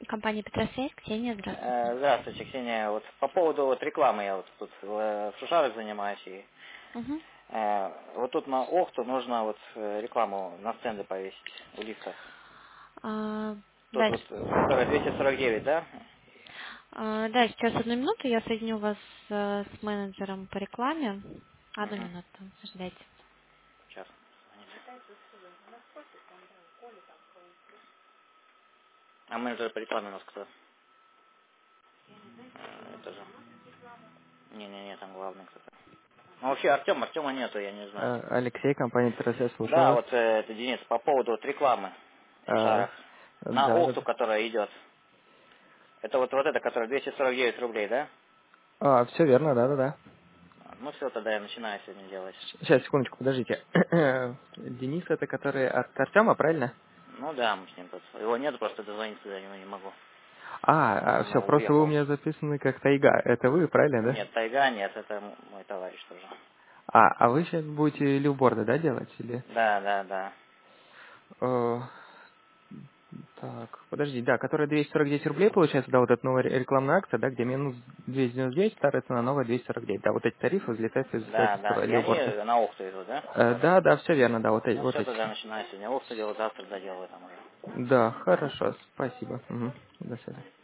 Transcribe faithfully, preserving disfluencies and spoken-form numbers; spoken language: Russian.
компания Петросвязь. Ксения, здравствуйте. Э, Здравствуйте, Ксения. Вот по поводу вот рекламы я вот тут э, в Шушарах занимаюсь. И, Угу. э, вот тут на Охту нужно вот э, рекламу на стенды повесить у лифтов. А, Тут да, вот, э, которая двести сорок девять, да? а, да, сейчас одну минуту, я соединю вас э, с менеджером по рекламе. Одну Угу. минуту, ждайте. Сейчас. А менеджер по рекламе у нас кто? Э, Это же. Не-не-не, там главный кто-то. Ну вообще Артем, Артема нету, я не знаю. А, Алексей, компания Петросвязь, слушаю Да, вас. вот э, это Денис, по поводу вот рекламы в А, Шушарах. На да, да. Охту, которая идет. Это вот, вот это, которая двести сорок девять рублей, да? А, все верно, да, да, да. Ну все, тогда я начинаю сегодня делать. Сейчас, секундочку, подождите. Денис, это который от Артема, правильно? Ну да, мы с ним тут. Его нет, просто дозвониться до него не могу. А, Он все, просто вы у уехал. меня записаны как Тайга. Это вы, правильно, да? Нет, тайга нет, это м- мой товарищ тоже. А, а вы сейчас будете люборды, да, делать? Или... Да, да, да. Э, так, подожди, да, которая двести сорок девять рублей получается, да, вот эта новая ре- рекламная акция, да, где минус двести девяносто девять, старая цена, новая двести сорок девять. Да, вот эти тарифы взлетают из Да, да. этого И люборда. они на Охту идут, да? Э, да, да, все верно, да, вот эти. Ну Вот все, эти. тогда начинаю сегодня Охту делать, завтра доделаю там уже. Да, хорошо, спасибо. Мгм. До свидания.